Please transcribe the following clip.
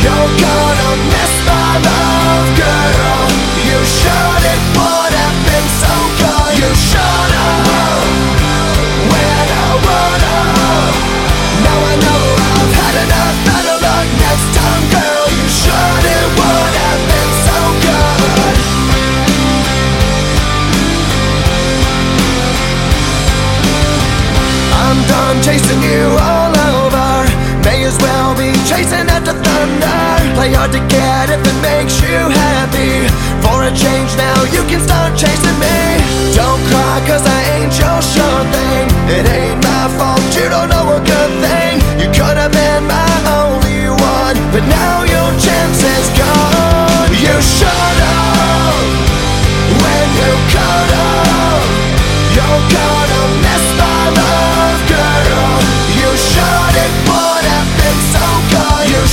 You're gonna miss my love, girl. You should, it would have been so good. You should've, when I would've. Now I know I've had enough, better luck next time, girl. You should, it would have been so good. I'm done chasing you all over. May as well be chasing after thunder. Play hard to get if it makes you happy. For a change now you can start chasing me. Don't cry cause I ain't your sure thing. It ain't my fault, you don't know a good thing. You could have been my